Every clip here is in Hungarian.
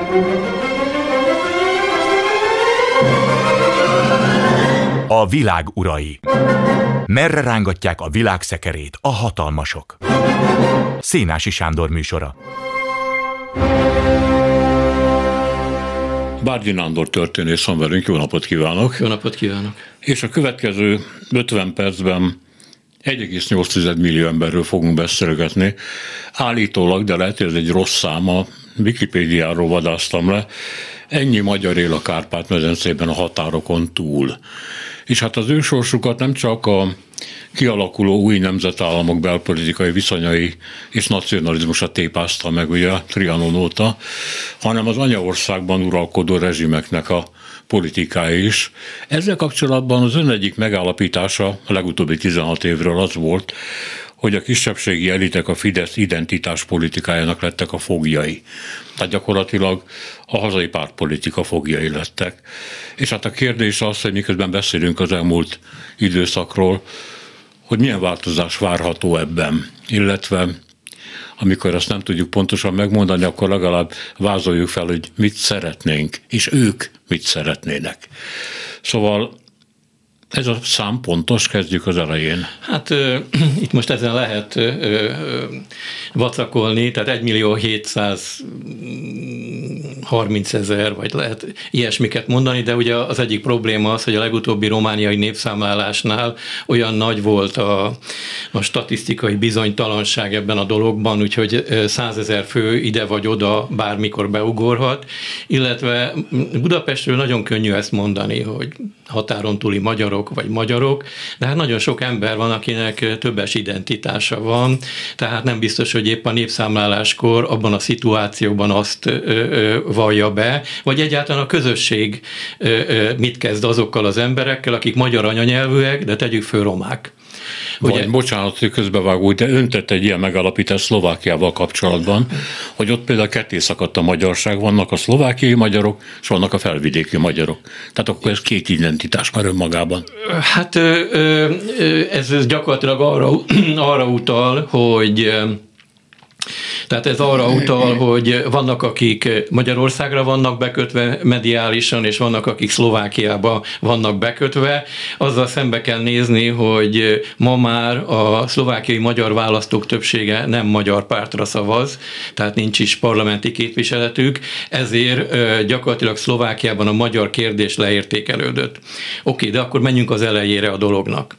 A világ urai. Merre rángatják a világ szekerét a hatalmasok? Szénási Sándor műsora. Bárdi Nándor történész van velünk, jó napot kívánok! Jó napot kívánok! És a következő 50 percben 1,8 millió emberről fogunk beszélgetni. Állítólag, de lehet, hogy ez egy rossz szám, a Wikipédiáról vadásztam le, ennyi magyar él a Kárpát-medencében a határokon túl. És hát az ő sorsukat nem csak a kialakuló új nemzetállamok belpolitikai viszonyai és nacionalizmusa tépázta meg ugye Trianon óta, hanem az anyaországban uralkodó rezsimeknek a politikája is. Ezzel kapcsolatban az ön egyik megállapítása a legutóbbi 16 évről az volt, hogy a kisebbségi elitek a Fidesz identitáspolitikájának lettek a foglyai. Tehát gyakorlatilag a hazai pártpolitika foglyai lettek. És hát a kérdés az, hogy miközben beszélünk az elmúlt időszakról, hogy milyen változás várható ebben, illetve amikor ezt nem tudjuk pontosan megmondani, akkor legalább vázoljuk fel, hogy mit szeretnénk, és ők mit szeretnének. Szóval ez a szám pontos, kezdjük az elején. Hát itt most ezen lehet vacakolni, tehát 1.730.000, vagy lehet ilyesmiket mondani, de ugye az egyik probléma az, hogy a legutóbbi romániai népszámlálásnál olyan nagy volt a statisztikai bizonytalanság ebben a dologban, úgyhogy 100 000 fő ide vagy oda bármikor beugorhat, illetve Budapestről nagyon könnyű ezt mondani, hogy határon túli magyarok, vagy magyarok, de hát nagyon sok ember van, akinek többes identitása van, tehát nem biztos, hogy épp a népszámláláskor abban a szituációban azt vallja be, vagy egyáltalán a közösség mit kezd azokkal az emberekkel, akik magyar anyanyelvűek, de tegyük föl romák. Vagy, bocsánat, hogy közbevágó, de ön tett egy ilyen megállapítást Szlovákiával kapcsolatban, hogy ott például ketté szakadt a magyarság, vannak a szlovákiai magyarok, és vannak a felvidéki magyarok. Tehát akkor ez két identitás már önmagában. Hát ez gyakorlatilag arra utal, hogy tehát ez arra utal, hogy vannak, akik Magyarországra vannak bekötve mediálisan, és vannak, akik Szlovákiába vannak bekötve. Azzal szembe kell nézni, hogy ma már a szlovákiai magyar választók többsége nem magyar pártra szavaz, tehát nincs is parlamenti képviseletük, ezért gyakorlatilag Szlovákiában a magyar kérdés leértékelődött. Oké, de akkor menjünk az elejére a dolognak.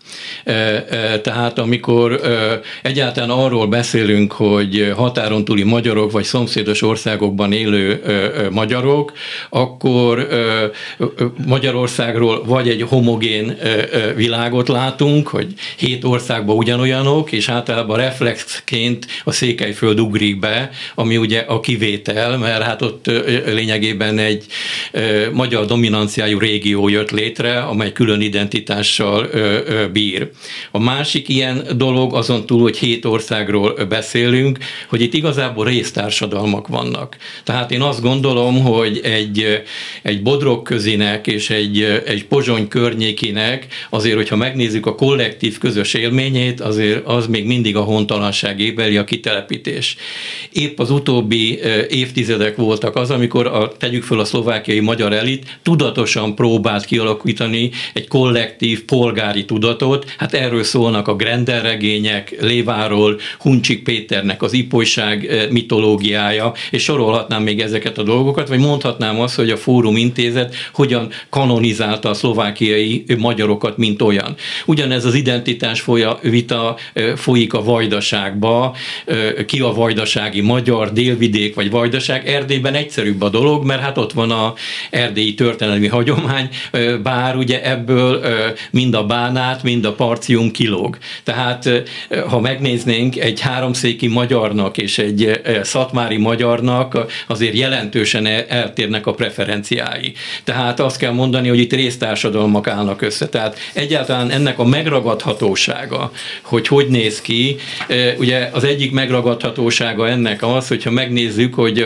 Tehát amikor egyáltalán arról beszélünk, hogy határon túli magyarok, vagy szomszédos országokban élő magyarok, akkor Magyarországról vagy egy homogén világot látunk, hogy 7 országban ugyanolyanok, és általában reflexként a Székelyföld ugrik be, ami ugye a kivétel, mert hát ott lényegében egy magyar dominanciájú régió jött létre, amely külön identitással bír. A másik ilyen dolog azon túl, hogy 7 országról beszélünk, hogy itt igazából résztársadalmak vannak. Tehát én azt gondolom, hogy egy Bodrogközinek és egy Pozsony környékinek azért, hogyha megnézzük a kollektív közös élményét, azért az még mindig a hontalanság ébeli a kitelepítés. Épp az utóbbi évtizedek voltak az, amikor tegyük föl a szlovákiai magyar elit tudatosan próbált kialakítani egy kollektív polgári tudatot. Hát erről szólnak a Grendel regények, Léváról, Huncsik Péternek az ipolyság mitológiája, és sorolhatnám még ezeket a dolgokat, vagy mondhatnám azt, hogy a Fórum Intézet hogyan kanonizálta a szlovákiai magyarokat, mint olyan. Ugyanez az identitás vita folyik a Vajdaságba, ki a vajdasági magyar, délvidék vagy Vajdaság. Erdélyben egyszerűbb a dolog, mert hát ott van a erdélyi történelmi hagyomány, bár ugye ebből mind a Bánát, mind a Parcium kilóg. Tehát ha megnéznénk egy háromszéki magyarnak és egy szatmári magyarnak azért jelentősen eltérnek a preferenciái. Tehát azt kell mondani, hogy itt résztársadalmak állnak össze. Tehát egyáltalán ennek a megragadhatósága, hogy néz ki, ugye az egyik megragadhatósága ennek az, hogyha megnézzük, hogy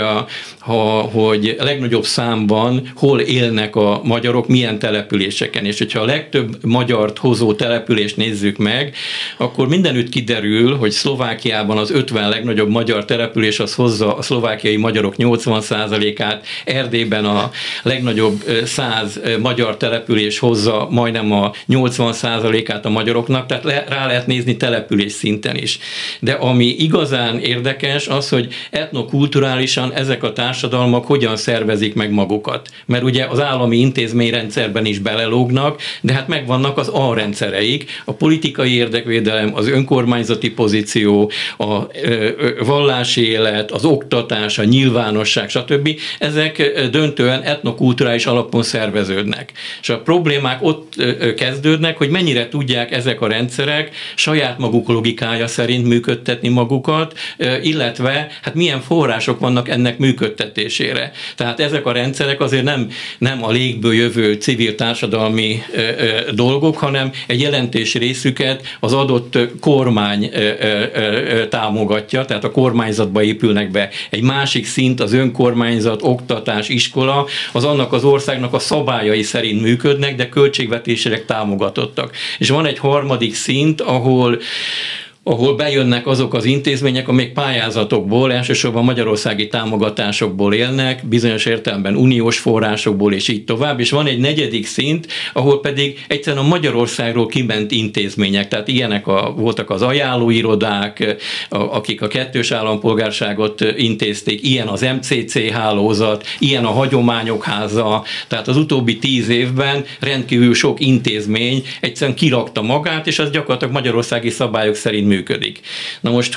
hogy legnagyobb számban hol élnek a magyarok, milyen településeken, és hogyha a legtöbb magyart hozó települést nézzük meg, akkor mindenütt kiderül, hogy Szlovákiában az 50 legnagyobb magyar település az hozza a szlovákiai magyarok 80%-át, Erdélyben a legnagyobb 100 magyar település hozza majdnem a 80%-át a magyaroknak, tehát rá lehet nézni település szinten is. De ami igazán érdekes az, hogy etnokulturálisan ezek a társadalmak hogyan szervezik meg magukat. Mert ugye az állami intézményrendszerben is belelógnak, de hát megvannak az alrendszereik, a politikai érdekvédelem, az önkormányzati pozíció, a vallási élet, az oktatás, a nyilvánosság, stb. Ezek döntően etnokulturális alapon szerveződnek. És a problémák ott kezdődnek, hogy mennyire tudják ezek a rendszerek saját maguk logikája szerint működtetni magukat, illetve hát milyen források vannak ennek működtetésére. Tehát ezek a rendszerek azért nem a légből jövő civil társadalmi dolgok, hanem egy jelentős részüket az adott kormány támogatja, tehát a kormányzatba épülnek be. Egy másik szint az önkormányzat, oktatás, iskola, az annak az országnak a szabályai szerint működnek, de költségvetésileg támogatottak. És van egy harmadik szint, ahol bejönnek azok az intézmények, amelyek pályázatokból, elsősorban magyarországi támogatásokból élnek, bizonyos értelemben uniós forrásokból, és így tovább, és van egy negyedik szint, ahol pedig egyszerűen a Magyarországról kiment intézmények, tehát ilyenek voltak az ajánlóirodák, akik a kettős állampolgárságot intézték, ilyen az MCC hálózat, ilyen a Hagyományok Háza, tehát az utóbbi 10 évben rendkívül sok intézmény egyszerűen kirakta magát, és az gyakorlatilag magyarországi szabályok szerint működik. Na most,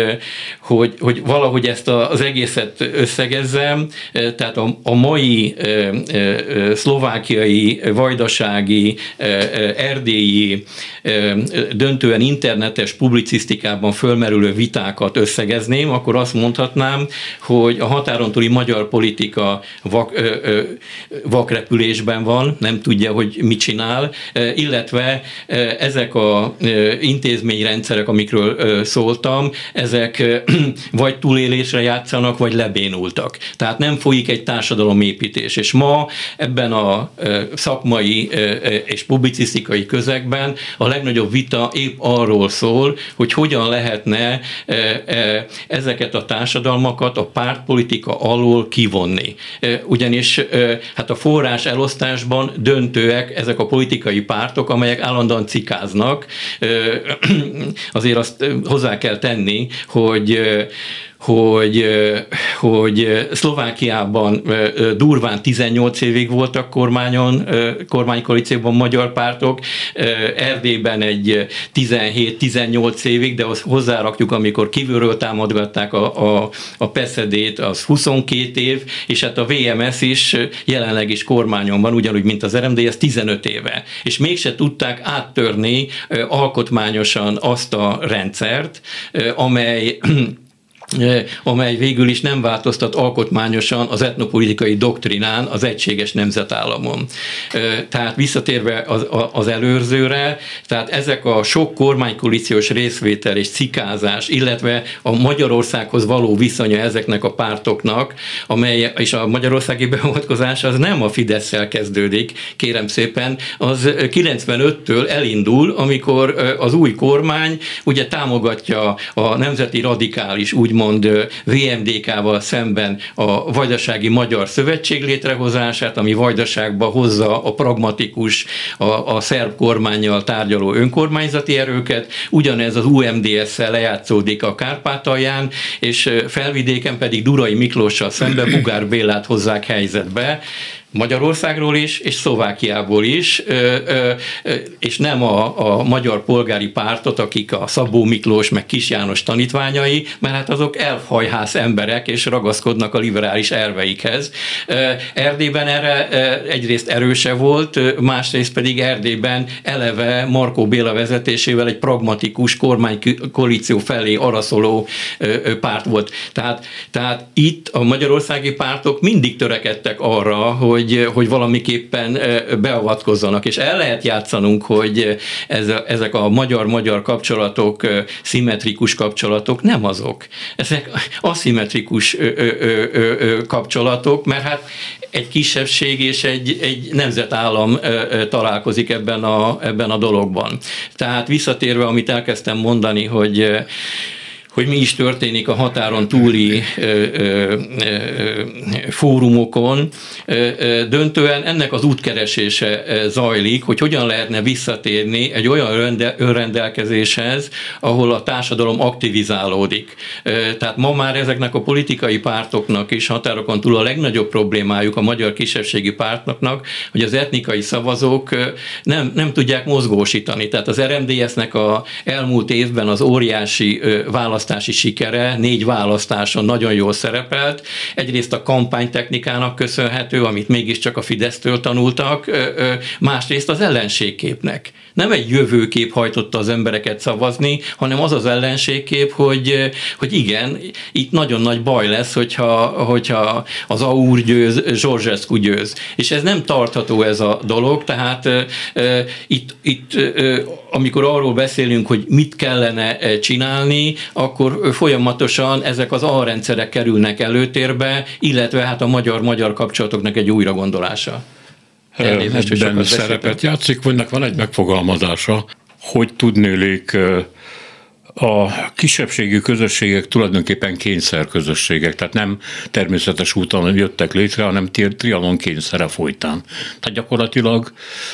hogy valahogy ezt az egészet összegezzem, tehát a mai szlovákiai, vajdasági, erdélyi, döntően internetes publicisztikában fölmerülő vitákat összegezném, akkor azt mondhatnám, hogy a határon túli magyar politika vakrepülésben van, nem tudja, hogy mit csinál, illetve ezek az intézményrendszerek, amikről szóltam, ezek vagy túlélésre játszanak, vagy lebénultak. Tehát nem folyik egy társadalomépítés. És ma ebben a szakmai és publicisztikai közegben a legnagyobb vita épp arról szól, hogy hogyan lehetne ezeket a társadalmakat a pártpolitika alól kivonni. Ugyanis hát a forrás elosztásban döntőek ezek a politikai pártok, amelyek állandóan cikáznak. Azért azt hozzá kell tenni, hogy Szlovákiában durván 18 évig voltak kormánykoalícióban magyar pártok, Erdélyben egy 17-18 évig, de azt hozzárakjuk, amikor kívülről támogatták a PSZD-t, az 22 év, és hát a VMS is jelenleg is kormányon van, ugyanúgy, mint az RMD, ez 15 éve. És mégse tudták áttörni alkotmányosan azt a rendszert, amely végül is nem változtat alkotmányosan az etnopolitikai doktrinán, az egységes nemzetállamon. Tehát visszatérve az előzőre, tehát ezek a sok kormánykoalíciós részvétel és cikázás, illetve a Magyarországhoz való viszonya ezeknek a pártoknak, és a magyarországi beavatkozás az nem a Fidesszel kezdődik, kérem szépen, az 95-től elindul, amikor az új kormány ugye támogatja a nemzeti radikális, úgymond VMDK-val szemben a Vajdasági Magyar Szövetség létrehozását, ami Vajdaságba hozza a pragmatikus, a szerb kormánnyal tárgyaló önkormányzati erőket, ugyanez az UMDS-szel lejátszódik a Kárpátalján, és Felvidéken pedig Durai Miklóssal szemben Bugár Bélát hozzák helyzetbe, Magyarországról is, és Szlovákiából is, és nem a magyar polgári pártot, akik a Szabó Miklós meg Kis János tanítványai, mert hát azok elfhajház emberek, és ragaszkodnak a liberális elveikhez. Erdélyben erre egyrészt erőse volt, másrészt pedig Erdélyben eleve Markó Béla vezetésével egy pragmatikus kormánykoalíció felé araszoló párt volt. Tehát itt a magyarországi pártok mindig törekedtek arra, hogy valamiképpen beavatkozzanak, és el lehet játszanunk, hogy ezek a magyar-magyar kapcsolatok, szimmetrikus kapcsolatok nem azok. Ezek aszimmetrikus kapcsolatok, mert egy kisebbség és egy nemzetállam találkozik ebben a dologban. Tehát visszatérve, amit elkezdtem mondani, hogy hogy mi is történik a határon túli fórumokon. Döntően ennek az útkeresése zajlik, hogy hogyan lehetne visszatérni egy olyan önrendelkezéshez, ahol a társadalom aktivizálódik. Tehát ma már ezeknek a politikai pártoknak is határokon túl a legnagyobb problémájuk a magyar kisebbségi pártoknak, hogy az etnikai szavazók nem tudják mozgósítani. Tehát az RMDSZ-nek a elmúlt évben az óriási választási sikere, 4 választáson nagyon jól szerepelt. Egyrészt a kampánytechnikának köszönhető, amit mégiscsak a Fidesztől tanultak, másrészt az ellenségképnek. Nem egy jövőkép hajtotta az embereket szavazni, hanem az az ellenségkép, hogy igen, itt nagyon nagy baj lesz, hogyha az AUR győz, Georgescu győz. És ez nem tartható ez a dolog, tehát itt amikor arról beszélünk, hogy mit kellene csinálni, akkor folyamatosan ezek az alrendszerek kerülnek előtérbe, illetve hát a magyar-magyar kapcsolatoknak egy újragondolása. Ebben szerepet játszik, vagy van egy megfogalmazása, hogy tudnélik a kisebbségi közösségek tulajdonképpen kényszerközösségek, tehát nem természetes úton jöttek létre, hanem Trianon kényszere folytán. Tehát gyakorlatilag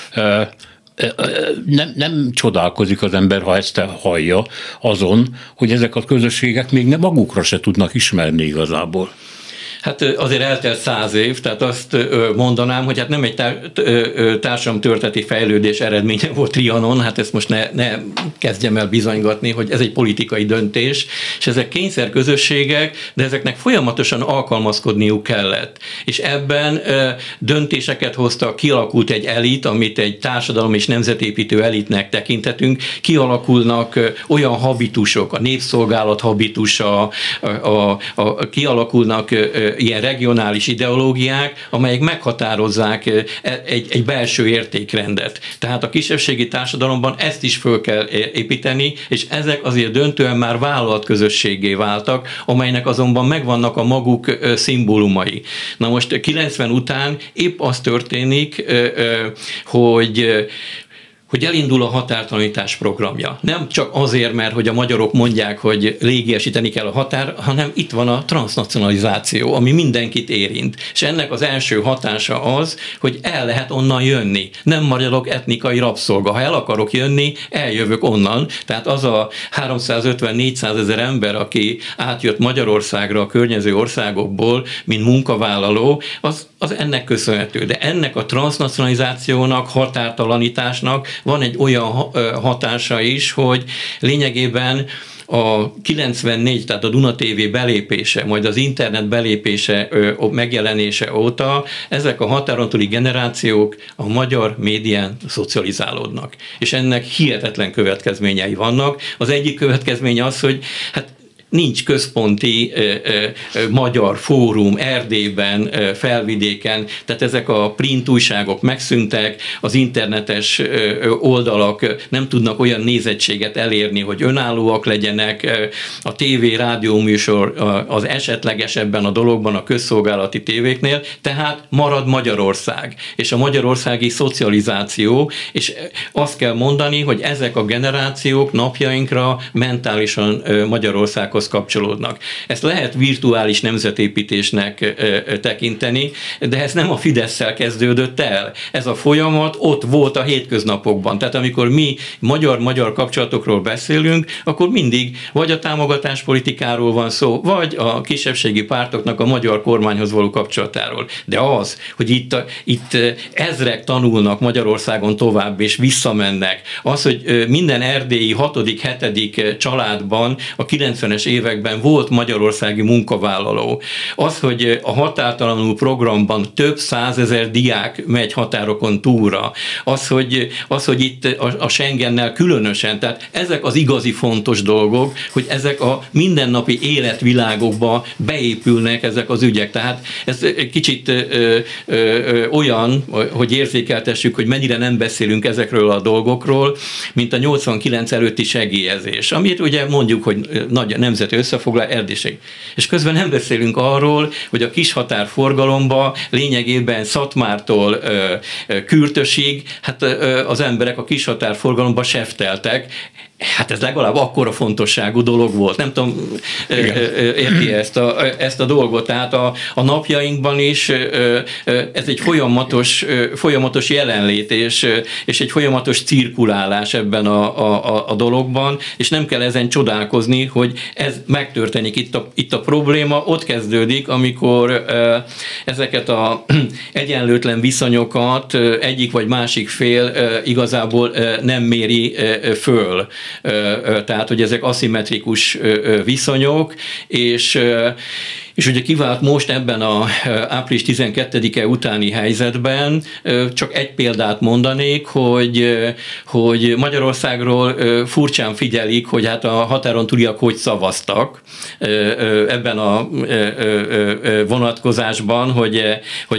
nem csodálkozik az ember, ha ezt hallja azon, hogy ezek a közösségek még magukra se tudnak ismerni igazából. Hát azért eltelt 100 év, tehát azt mondanám, hogy hát nem egy társadalomtörténeti fejlődés eredménye volt Trianon, hát ezt most ne kezdjem el bizonygatni, hogy ez egy politikai döntés, és ezek kényszerközösségek, de ezeknek folyamatosan alkalmazkodniuk kellett. És ebben döntéseket hoztak, kialakult egy elit, amit egy társadalom és nemzetépítő elitnek tekinthetünk, kialakulnak olyan habitusok, a népszolgálat habitusa, kialakulnak ilyen regionális ideológiák, amelyek meghatározzák egy belső értékrendet. Tehát a kisebbségi társadalomban ezt is föl kell építeni, és ezek azért döntően már vállalatközösségé váltak, amelynek azonban megvannak a maguk szimbólumai. Na most 90 után épp az történik, hogy elindul a határtalanítás programja. Nem csak azért, mert hogy a magyarok mondják, hogy légiesíteni kell a határ, hanem itt van a transznacionalizáció, ami mindenkit érint. És ennek az első hatása az, hogy el lehet onnan jönni. Nem maradok etnikai rabszolga. Ha el akarok jönni, eljövök onnan. Tehát az a 350-400 ezer ember, aki átjött Magyarországra a környező országokból, mint munkavállaló, az ennek köszönhető. De ennek a transznacionalizációnak, határtalanításnak van egy olyan hatása is, hogy lényegében a 94, tehát a Duna TV belépése, majd az internet belépése, megjelenése óta ezek a határon túli generációk a magyar médián szocializálódnak. És ennek hihetetlen következményei vannak. Az egyik következménye az, hogy hát nincs központi magyar fórum Erdélyben, Felvidéken, tehát ezek a print újságok megszűntek, az internetes oldalak nem tudnak olyan nézettséget elérni, hogy önállóak legyenek, a tévé, rádió műsor az esetlegesebben a dologban a közszolgálati tévéknél, tehát marad Magyarország, és a magyarországi szocializáció, és azt kell mondani, hogy ezek a generációk napjainkra mentálisan Magyarországhoz kapcsolódnak. Ezt lehet virtuális nemzetépítésnek tekinteni, de ez nem a Fidesszel kezdődött el. Ez a folyamat ott volt a hétköznapokban. Tehát amikor mi magyar-magyar kapcsolatokról beszélünk, akkor mindig vagy a támogatáspolitikáról van szó, vagy a kisebbségi pártoknak a magyar kormányhoz való kapcsolatáról. De az, hogy itt ezrek tanulnak Magyarországon tovább, és visszamennek, az, hogy minden erdélyi 6.-7. családban a 90-es években volt magyarországi munkavállaló. Az, hogy a határtalanul programban több 100 000 diák megy határokon túlra. Az, hogy itt a Schengennel különösen, tehát ezek az igazi fontos dolgok, hogy ezek a mindennapi életvilágokba beépülnek ezek az ügyek. Tehát ez kicsit olyan, hogy érzékeltessük, hogy mennyire nem beszélünk ezekről a dolgokról, mint a 89 előtti segélyezés, amit ugye mondjuk, hogy nagy nemzeti összefoglal erdéség. És közben nem beszélünk arról, hogy a kishatárforgalomba lényegében Szatmártól Kürtösig, hát az emberek a kishatárforgalomba sefteltek. Hát ez legalább akkora fontosságú dolog volt. Nem tudom, érti ezt a dolgot. Tehát a napjainkban is ez egy folyamatos jelenlét, és egy folyamatos cirkulálás ebben a dologban, és nem kell ezen csodálkozni, hogy ez megtörténik. Itt a probléma ott kezdődik, amikor ezeket az egyenlőtlen viszonyokat egyik vagy másik fél igazából nem méri föl. Tehát, hogy ezek aszimmetrikus viszonyok, és ugye kivált most ebben a április 12-e utáni helyzetben, csak egy példát mondanék, hogy Magyarországról furcsán figyelik, hogy hát a határon túliak hogy szavaztak ebben a vonatkozásban, hogy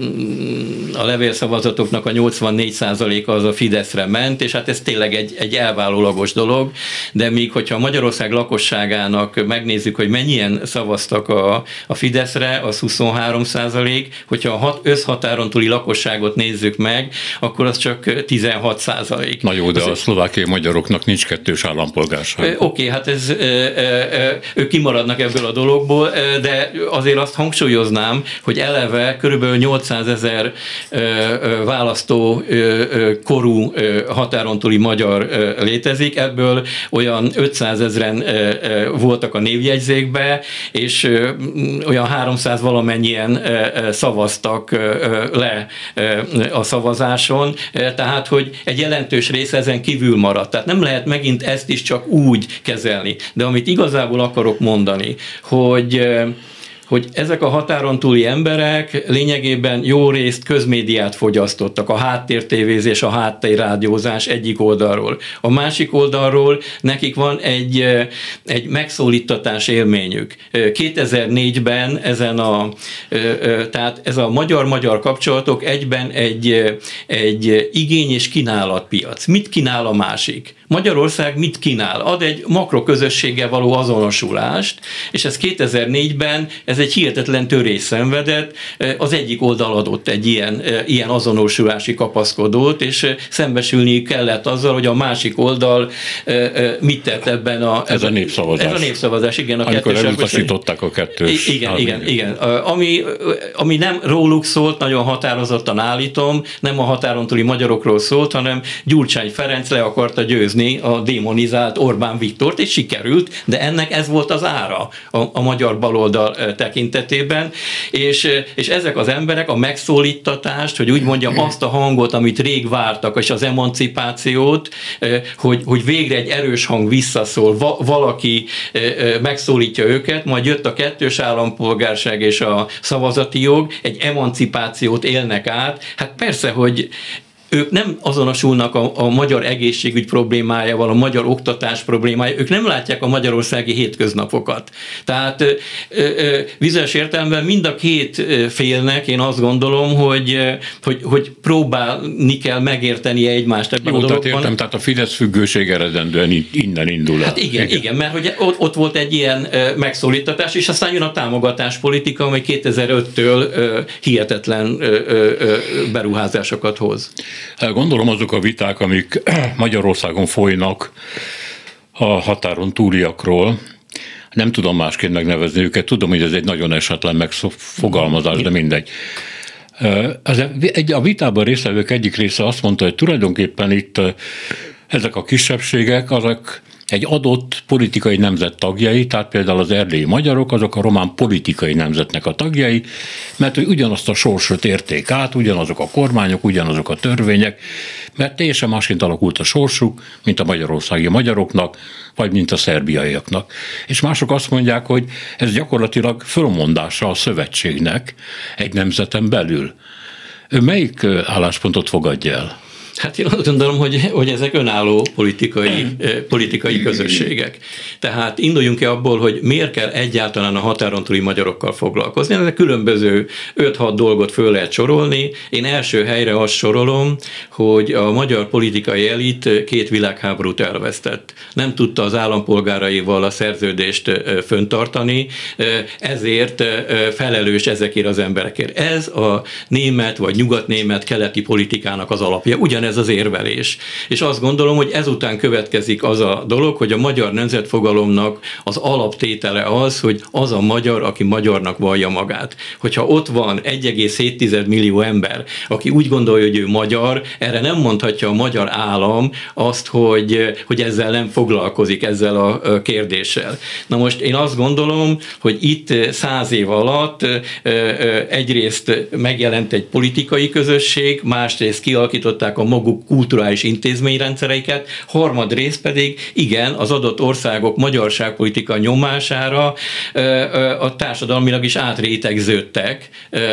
a levélszavazatoknak a 84%-a az a Fideszre ment, és hát ez tényleg egy elvállalagos dolog, de míg hogyha Magyarország lakosságának megnézzük, hogy mennyien szavaztak a Fideszre, az 23%, hogyha a összhatáron túli lakosságot nézzük meg, akkor az csak 16%. Na jó, de a szlovákiai magyaroknak nincs kettős állampolgárság. Oké, hát ők kimaradnak ebből a dologból, de azért azt hangsúlyoznám, hogy eleve körülbelül 800 000 választó korú határon túli magyar létezik, ebből olyan 500 000 voltak a névjegyzékbe, és olyan 300 valamennyien szavaztak le a szavazáson, tehát hogy egy jelentős része ezen kívül maradt. Tehát nem lehet megint ezt is csak úgy kezelni. De amit igazából akarok mondani, hogy ezek a határon túli emberek lényegében jó részt közmédiát fogyasztottak, a háttértévézés, a háttérrádiózás egyik oldalról. A másik oldalról nekik van egy megszólítatás élményük. 2004-ben tehát ez a magyar-magyar kapcsolatok egyben egy igény- és kínálatpiac. Mit kínál a másik? Magyarország mit kínál? Ad egy makroközösséggel való azonosulást, és ez 2004-ben ez egy hihetetlen törés szenvedett, az egyik oldal adott egy ilyen azonosulási kapaszkodót, és szembesülniük kellett azzal, hogy a másik oldal mit tett ebben Ez a népszavazás. Ez a népszavazás, igen. Amikor elutasították a kettős. Igen. Ami nem róluk szólt, nagyon határozottan állítom, nem a határon túli magyarokról szólt, hanem Gyurcsány Ferenc le akarta győzni a démonizált Orbán Viktort, és sikerült, de ennek ez volt az ára a magyar baloldal tekintetében, és ezek az emberek a megszólítatást, hogy úgy mondjam, azt a hangot, amit rég vártak, és az emancipációt, hogy végre egy erős hang visszaszól, valaki megszólítja őket, majd jött a kettős állampolgárság és a szavazati jog, egy emancipációt élnek át. Hát persze, hogy ők nem azonosulnak a magyar egészségügy problémájával, a magyar oktatás problémája, ők nem látják a magyarországi hétköznapokat. Tehát bizonyos értelemben mind a két félnek én azt gondolom, hogy próbálni kell megérteni egymást ebben a dologban. Tehát a Fidesz függőség eredendően innen indul el. Hát igen, mert hogy ott volt egy ilyen megszólítatás, és aztán jön a támogatáspolitika, amely 2005-től hihetetlen beruházásokat hoz. Gondolom azok a viták, amik Magyarországon folynak a határon túliakról, nem tudom másként megnevezni őket, tudom, hogy ez egy nagyon esetlen megfogalmazás, de mindegy. A vitában résztvevők egyik része azt mondta, hogy tulajdonképpen itt ezek a kisebbségek, azok egy adott politikai nemzet tagjai, tehát például az erdélyi magyarok, azok a román politikai nemzetnek a tagjai, mert hogy ugyanazt a sorsot érték át, ugyanazok a kormányok, ugyanazok a törvények, mert teljesen másként alakult a sorsuk, mint a magyarországi magyaroknak, vagy mint a szerbiaiaknak. És mások azt mondják, hogy ez gyakorlatilag fölmondása a szövetségnek egy nemzeten belül. Ő melyik álláspontot fogadja el? Hát én azt gondolom, hogy ezek önálló politikai közösségek. Tehát induljunk-e abból, hogy miért kell egyáltalán a határon túli magyarokkal foglalkozni. Ezek különböző 5-6 dolgot föl lehet sorolni. Én első helyre azt sorolom, hogy a magyar politikai elit 2 világháborút elvesztett. Nem tudta az állampolgáraival a szerződést föntartani, ezért felelős ezekért az emberekért. Ez a német vagy nyugatnémet keleti politikának az alapja. Ugyanez ugyanez az érvelés. És azt gondolom, hogy ezután következik az a dolog, hogy a magyar nemzetfogalomnak az alaptétele az, hogy az a magyar, aki magyarnak vallja magát. Hogyha ott van 1,7 millió ember, aki úgy gondolja, hogy ő magyar, erre nem mondhatja a magyar állam azt, hogy ezzel nem foglalkozik, ezzel a kérdéssel. Na most én azt gondolom, hogy itt 100 év alatt egyrészt megjelent egy politikai közösség, másrészt kialakították a maguk kulturális intézményrendszereiket, harmadrészt pedig igen, az adott országok magyarságpolitika nyomására a társadalmilag is átrétegződtek,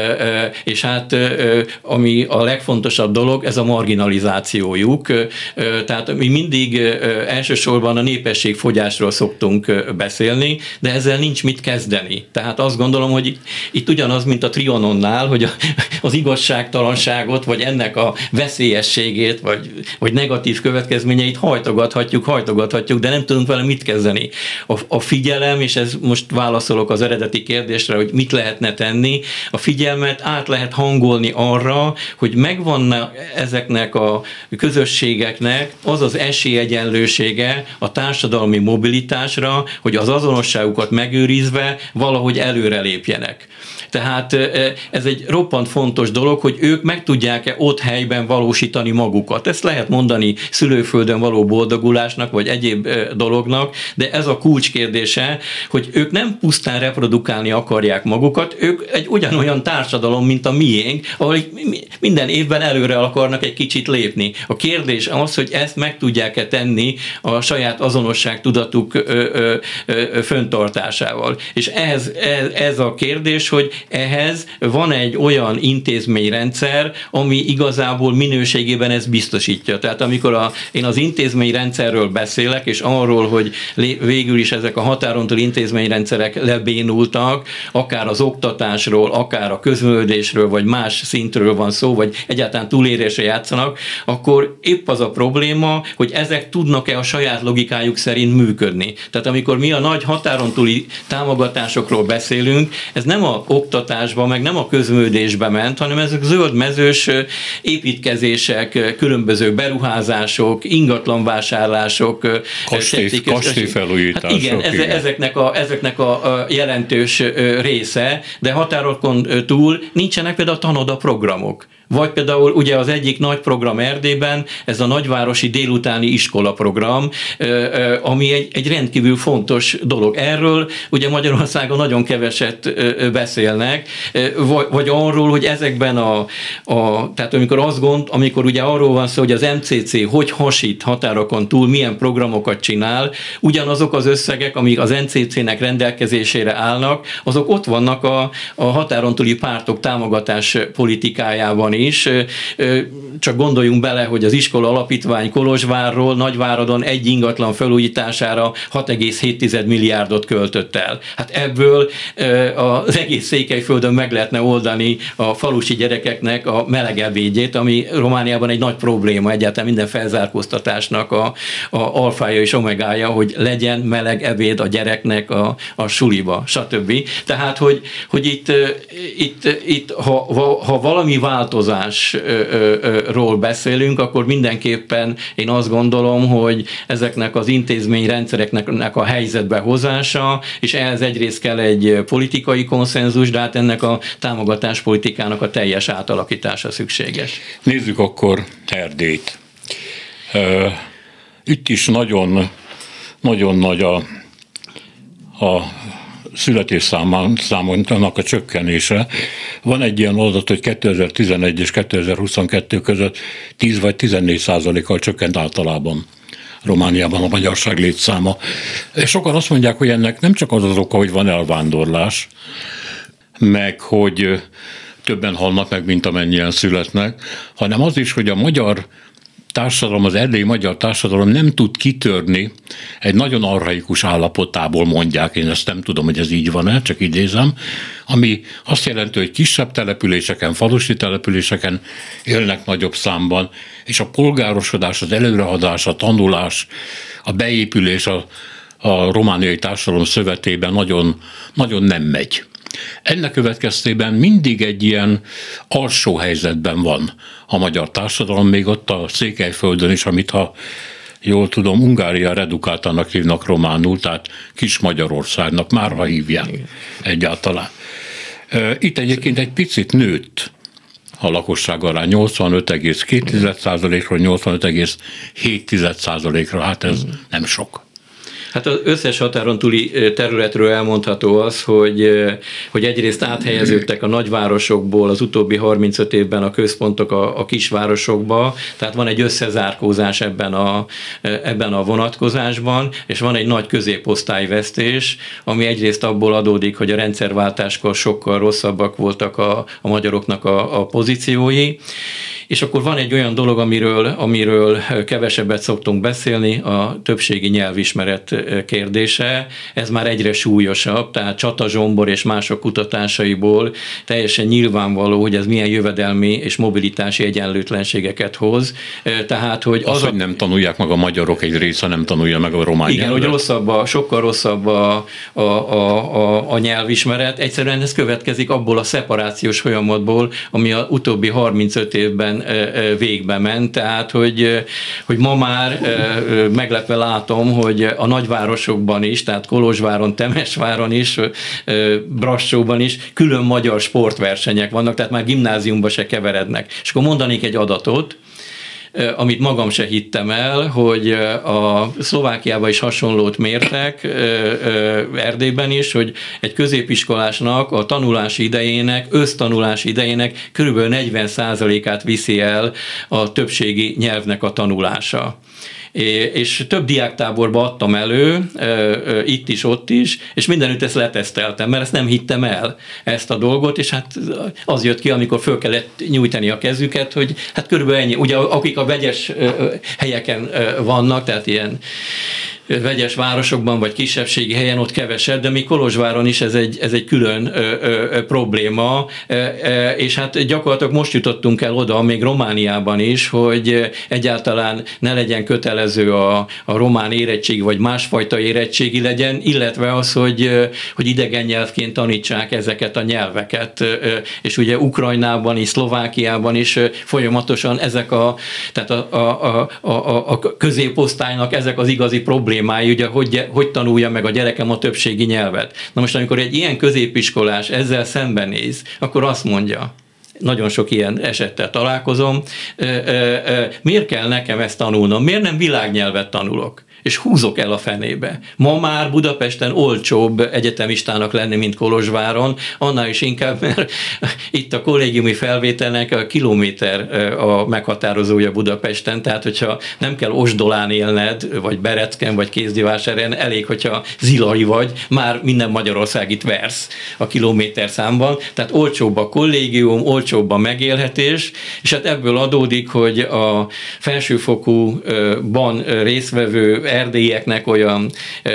és hát ami a legfontosabb dolog, ez a marginalizációjuk. Tehát mi mindig elsősorban a népességfogyásról szoktunk beszélni, de ezzel nincs mit kezdeni. Tehát azt gondolom, hogy itt ugyanaz, mint a Trianonnál, hogy az igazságtalanságot, vagy ennek a veszélyességét, vagy negatív következményeit hajtogathatjuk, de nem tudunk vele mit kezdeni. A figyelem, és ez most válaszolok az eredeti kérdésre, hogy mit lehetne tenni, a figyelmet át lehet hangolni arra, hogy megvan ezeknek a közösségeknek az az esélyegyenlősége a társadalmi mobilitásra, hogy az azonosságukat megőrizve valahogy előrelépjenek. Tehát ez egy roppant fontos dolog, hogy ők meg tudják-e ott helyben valósítani magukat. Ezt lehet mondani szülőföldön való boldogulásnak, vagy egyéb dolognak, de ez a kulcskérdése, hogy ők nem pusztán reprodukálni akarják magukat, ők egy ugyanolyan társadalom, mint a miénk, ahol minden évben előre akarnak egy kicsit lépni. A kérdés az, hogy ezt meg tudják-e tenni a saját azonosságtudatuk fenntartásával. És ez a kérdés, hogy ehhez van egy olyan intézményrendszer, ami igazából minőségében ezt biztosítja. Tehát amikor én az intézményrendszerről beszélek, és arról, hogy végül is ezek a határon túl intézményrendszerek lebénultak, akár az oktatásról, akár a közművelődésről, vagy más szintről van szó, vagy egyáltalán túlélésre játszanak, akkor épp az a probléma, hogy ezek tudnak-e a saját logikájuk szerint működni. Tehát amikor mi a nagy határon túli támogatásokról beszélünk, ez nem a oktatásba, meg nem a közművelődésbe ment, hanem ezek zöldmezős építkezések, különböző beruházások, ingatlanvásárlások, kastélyfelújítások. Hát igen, ezeknek a jelentős része, de határokon túl nincsenek például tanoda programok. Vagy például ugye az egyik nagy program Erdélyben, ez a nagyvárosi délutáni iskola program, ami egy rendkívül fontos dolog. Erről ugye Magyarországon nagyon keveset beszélnek, vagy arról, hogy ezekben tehát amikor ugye arról van szó, hogy az MCC hogy hasít határokon túl, milyen programokat csinál, ugyanazok az összegek, amik az MCC-nek rendelkezésére állnak, azok ott vannak a határon túli pártok támogatás politikájában is. Csak gondoljunk bele, hogy az iskola alapítvány Kolozsvárról Nagyváradon egy ingatlan felújítására 6,7 milliárdot költött el. Hát ebből az egész Székelyföldön meg lehetne oldani a falusi gyerekeknek a meleg ebédjét, ami Romániában egy nagy probléma, egyáltalán minden felzárkóztatásnak a alfája és omegája, hogy legyen meleg ebéd a gyereknek a suliba, stb. Tehát, hogy itt ha valami változásról beszélünk, akkor mindenképpen én azt gondolom, hogy ezeknek az intézményrendszereknek a helyzetbe hozása, és ehhez egyrészt kell egy politikai konszenzus, de hát ennek a támogatáspolitikának a teljes átalakítása szükséges. Nézzük akkor Erdélyt. Itt is nagyon nagy a születésszámnak a csökkenése. Van egy ilyen adat, hogy 2011 és 2022 között 10 vagy 14%-kal csökkent általában Romániában a magyarság létszáma. És sokan azt mondják, hogy ennek nem csak az oka, hogy van elvándorlás, meg hogy többen halnak meg, mint amennyien születnek, hanem az is, hogy a magyar társadalom, az erdélyi magyar társadalom nem tud kitörni egy nagyon archaikus állapotából, mondják, én ezt nem tudom, hogy ez így van-e, csak idézem, ami azt jelenti, hogy kisebb településeken, falusi településeken élnek nagyobb számban, és a polgárosodás, az előrehadás, a tanulás, a beépülés a romániai társadalom szövetében nagyon, nagyon nem megy. Ennek következtében mindig egy ilyen alsó helyzetben van a magyar társadalom, még ott a Székelyföldön is, amit ha jól tudom, Hungária redukáltanak hívnak románul, tehát Kis Magyarországnak, már ha hívják egyáltalán. Itt egyébként egy picit nőtt a lakosság arány 85,2%-ról 85,7%-ra, hát ez nem sok. Hát az összes határon túli területről elmondható az, hogy egyrészt áthelyeződtek a nagyvárosokból az utóbbi 35 évben a központok a kisvárosokba, tehát van egy összezárkózás ebben a vonatkozásban, és van egy nagy középosztályvesztés, ami egyrészt abból adódik, hogy a rendszerváltáskor sokkal rosszabbak voltak a magyaroknak a pozíciói, és akkor van egy olyan dolog, amiről kevesebbet szoktunk beszélni, a többségi nyelvismeret kérdése. Ez már egyre súlyosabb, tehát Csata Zsombor és mások kutatásaiból teljesen nyilvánvaló, hogy ez milyen jövedelmi és mobilitási egyenlőtlenségeket hoz. Tehát, hogy hogy nem tanulják meg a magyarok, egy része nem tanulja meg a román nyelvet. Igen, hogy sokkal rosszabb a nyelvismeret. Egyszerűen ez következik abból a szeparációs folyamatból, ami az utóbbi 35 évben végbe ment, tehát hogy ma már meglepve látom, hogy a nagyvárosokban is, tehát Kolozsváron, Temesváron is, Brassóban is külön magyar sportversenyek vannak, tehát már gimnáziumba se keverednek. És akkor mondanék egy adatot, amit magam se hittem el, hogy a Szlovákiában is hasonlót mértek, Erdélyben is, hogy egy középiskolásnak a tanulási idejének, össztanulási idejének kb. 40%-át viszi el a többségi nyelvnek a tanulása. És több diáktáborba adtam elő, itt is, ott is, és mindenütt ezt leteszteltem, mert ezt nem hittem el, ezt a dolgot, és hát az jött ki, amikor föl kellett nyújtani a kezüket, hogy hát körülbelül ennyi. Ugye akik a vegyes helyeken vannak, tehát ilyen vegyes városokban, vagy kisebbségi helyen ott kevesebb, de még Kolozsváron is ez egy külön probléma, és hát gyakorlatilag most jutottunk el oda, még Romániában is, hogy egyáltalán ne legyen kötelező a román érettségi, vagy másfajta érettségi legyen, illetve az, hogy idegen nyelvként tanítsák ezeket ugye Ukrajnában is, Szlovákiában is folyamatosan ezek tehát a középosztálynak ezek az igazi problémái, ugye, hogy tanulja meg a gyerekem a többségi nyelvet. Na most, amikor egy ilyen középiskolás ezzel szembenéz, akkor azt mondja, nagyon sok ilyen esettel találkozom, miért kell nekem ezt tanulnom? Miért nem világnyelvet tanulok? És húzok el a fenébe. Ma már Budapesten olcsóbb egyetemistának lenni, mint Kolozsváron, annál is inkább, mert itt a kollégiumi felvételnek a kilométer a meghatározója Budapesten, tehát hogyha nem kell Osdolán élned, vagy Berecken, vagy Kézdivásárhelyen, elég, hogyha Zilahi vagy, már minden Magyarország itt versz a kilométer számban, tehát olcsóbb a kollégium, olcsóbb a megélhetés, és hát ebből adódik, hogy a felsőfokúban résztvevő erdélyeknek olyan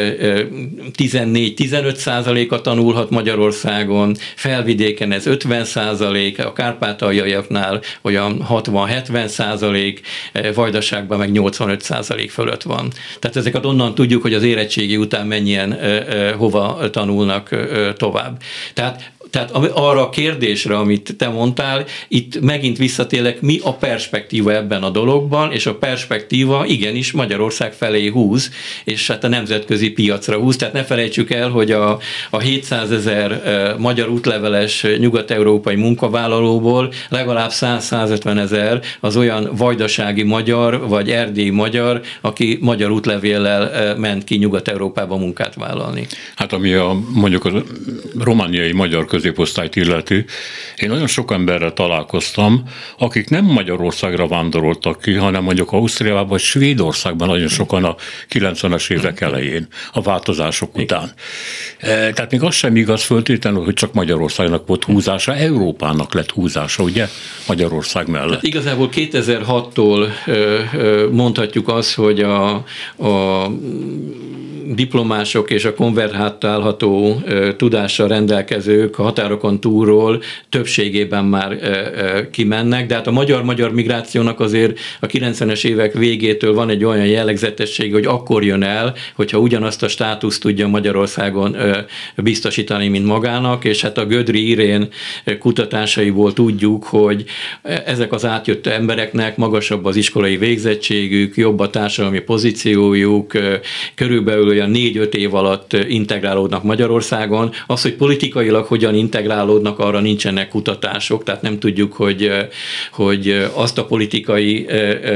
14-15%-a tanulhat Magyarországon, felvidéken ez 50%, a kárpátaljaiaknál olyan 60-70%, Vajdaságban meg 85% fölött van. Tehát ezeket onnan tudjuk, hogy az érettségi után mennyien hova tanulnak tovább. Tehát arra a kérdésre, amit te mondtál, itt megint visszatérek, mi a perspektíva ebben a dologban, és a perspektíva igenis Magyarország felé húz, és hát a nemzetközi piacra húz. Tehát ne felejtsük el, hogy a 700 000 magyar útleveles nyugat-európai munkavállalóból legalább 100-150 000 az olyan vajdasági magyar, vagy erdélyi magyar, aki magyar útlevéllel ment ki Nyugat-Európába munkát vállalni. Hát ami mondjuk a romániai magyar középosztályt illeti, én nagyon sok emberrel találkoztam, akik nem Magyarországra vándoroltak ki, hanem mondjuk Ausztriában vagy Svédországban nagyon sokan a 90-es évek elején, a változások után. Tehát még az sem igaz föltétlenül, hogy csak Magyarországnak volt húzása, Európának lett húzása, ugye, Magyarország mellett. Igazából 2006-tól mondhatjuk azt, hogy a diplomások és a konvertálható tudással rendelkezők a határokon túlról többségében már kimennek, de hát a magyar migrációnak azért a 90-es évek végétől van egy olyan jellegzetessége, hogy akkor jön el, hogyha ugyanazt a státuszt tudja Magyarországon biztosítani, mint magának, és hát a Gödri Irén kutatásaiból tudjuk, hogy ezek az átjött embereknek magasabb az iskolai végzettségük, jobb a társadalmi pozíciójuk, körülbelül olyan 4-5 év alatt integrálódnak Magyarországon. Az, hogy politikailag hogyan integrálódnak, arra nincsenek kutatások, tehát nem tudjuk, hogy azt a politikai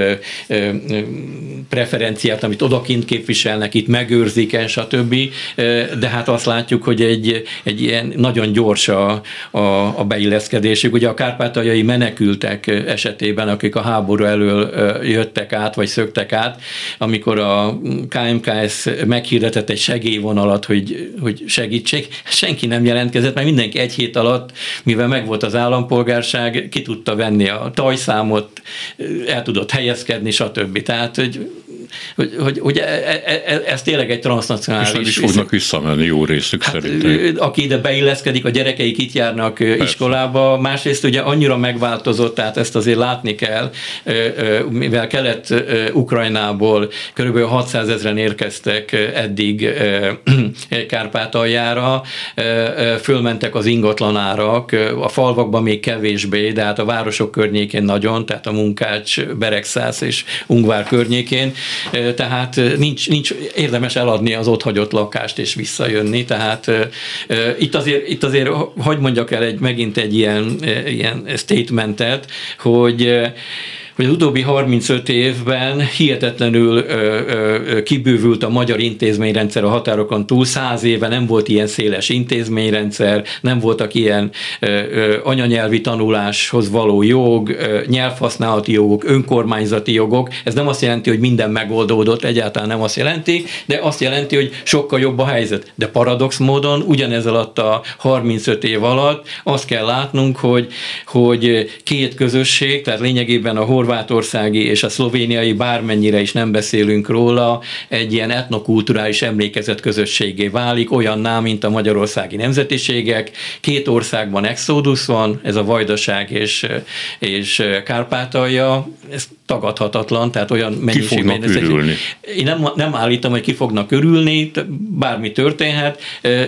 preferenciát, amit odakint képviselnek, itt megőrzik-e, stb. De hát azt látjuk, hogy egy ilyen nagyon gyors a beilleszkedésük. Ugye a kárpátaljai menekültek esetében, akik a háború elől jöttek át, vagy szöktek át, amikor a KMKS meghirdetett egy segélyvonalat, hogy segítség, senki nem jelentkezett, mert mindenki egy hét alatt, mivel megvolt az állampolgárság, ki tudta venni a tajszámot, el tudott helyezkedni, stb. Tehát, hogy ez tényleg egy transznacionális... És nem is fognak visszamenni jó részük szerintem. Aki ide beilleszkedik, a gyerekeik itt járnak iskolába, másrészt ugye annyira megváltozott, tehát ezt azért látni kell, mivel Kelet-Ukrajnából kb. 600 000 érkeztek eddig Kárpátaljára, fölmentek az ingatlanárak, a falvakban még kevésbé, de hát a városok környékén nagyon, tehát a Munkács, Beregszász és Ungvár környékén, tehát nincs érdemes eladni az ott hagyott lakást és visszajönni, tehát itt azért hogy mondjak el megint egy ilyen statementet, hogy az utóbbi 35 évben hihetetlenül kibővült a magyar intézményrendszer a határokon túl. 100 éve nem volt ilyen széles intézményrendszer, nem voltak ilyen anyanyelvi tanuláshoz való jog, nyelvhasználati jogok, önkormányzati jogok. Ez nem azt jelenti, hogy minden megoldódott, egyáltalán nem azt jelenti, de azt jelenti, hogy sokkal jobb a helyzet. De paradox módon ugyanez alatt a 35 év alatt azt kell látnunk, hogy két közösség, tehát lényegében a horvátországi és a szlovéniai, bármennyire is nem beszélünk róla, egy ilyen etnokulturális emlékezet közösségé válik, olyanná, mint a magyarországi nemzetiségek. Két országban exodus van, ez a Vajdaság és Kárpátalja, ez tagadhatatlan, tehát olyan mennyiségben. Ki fognak örülni? Én nem állítom, hogy ki fognak örülni, bármi történhet.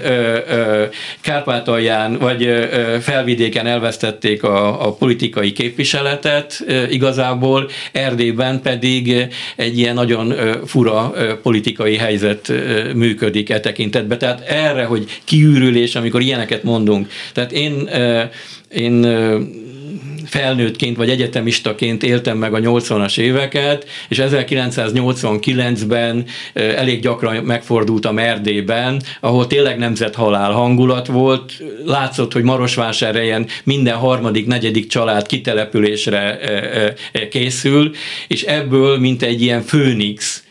Kárpátalján vagy Felvidéken elvesztették a politikai képviseletet igazából, Erdélyben pedig egy ilyen nagyon fura politikai helyzet működik e tekintetben. Tehát erre, hogy kiürülés, amikor ilyeneket mondunk. Tehát én felnőttként vagy egyetemistaként éltem meg a 80-as éveket, és 1989-ben elég gyakran megfordultam Erdélyben, ahol tényleg nemzethalál hangulat volt. Látszott, hogy Marosvásárhelyen minden harmadik, negyedik család kitelepülésre készül, és ebből mint egy ilyen főnix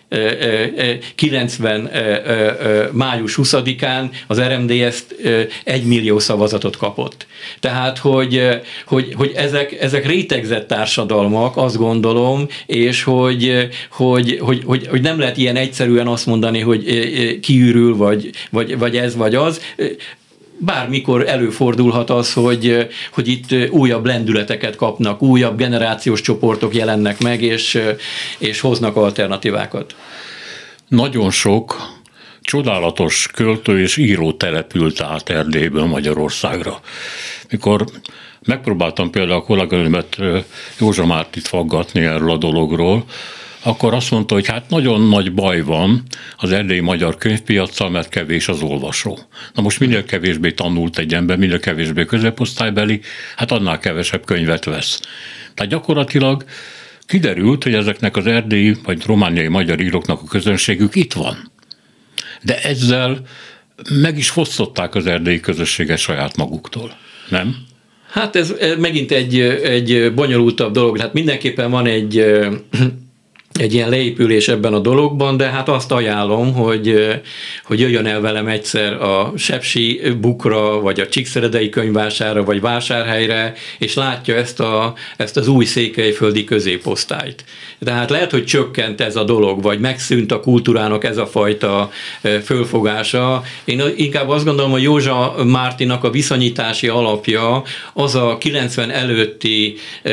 90. május 20-án az RMDSZ 1 millió szavazatot kapott. Tehát, hogy ezek rétegzett társadalmak, azt gondolom, és hogy nem lehet ilyen egyszerűen azt mondani, hogy kiürül, vagy ez, vagy az. Bármikor előfordulhat az, hogy itt újabb lendületeket kapnak, újabb generációs csoportok jelennek meg, és hoznak alternatívákat. Nagyon sok csodálatos költő és író települt át Erdélyből Magyarországra. Mikor megpróbáltam például a kolléganőmet, Józsa Mártit faggatni erről a dologról, akkor azt mondta, hogy hát nagyon nagy baj van az erdélyi magyar könyvpiaccal, mert kevés az olvasó. Na most minél kevésbé tanult egy ember, minél kevésbé középosztálybeli, hát annál kevesebb könyvet vesz. Tehát gyakorlatilag kiderült, hogy ezeknek az erdélyi vagy romániai magyar íróknak a közönségük itt van. De ezzel meg is fosztották az erdélyi közösséget saját maguktól, nem? Hát ez megint egy bonyolultabb dolog. Hát mindenképpen van egy egy ilyen leépülés ebben a dologban, de hát azt ajánlom, hogy jöjjön el velem egyszer a Sepsi Bukra, vagy a Csíkszeredai könyvvásárra, vagy Vásárhelyre, és látja ezt az új székelyföldi középosztályt. Tehát lehet, hogy csökkent ez a dolog, vagy megszűnt a kultúrának ez a fajta fölfogása. Én inkább azt gondolom, hogy Józsa Mártinak a viszonyítási alapja az a 90 előtti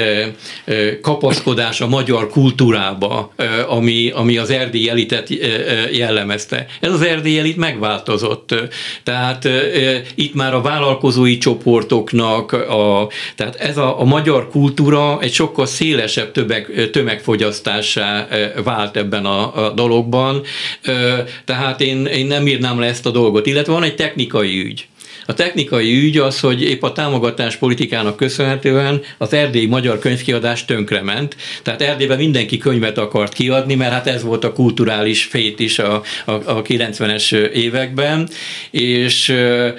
kapaszkodás a magyar kultúrába, ami az erdélyi elitet jellemezte. Ez az erdélyi elit megváltozott. Tehát itt már a vállalkozói csoportoknak, tehát ez a magyar kultúra egy sokkal szélesebb tömegfogyasztássá vált ebben a dologban. Tehát én nem írnám le ezt a dolgot. Illetve van egy technikai ügy. A technikai ügy az, hogy épp a támogatás politikának köszönhetően az erdélyi magyar könyvkiadás tönkrement. Tehát Erdélyben mindenki könyvet akart kiadni, mert hát ez volt a kulturális fét is a 90-es években, és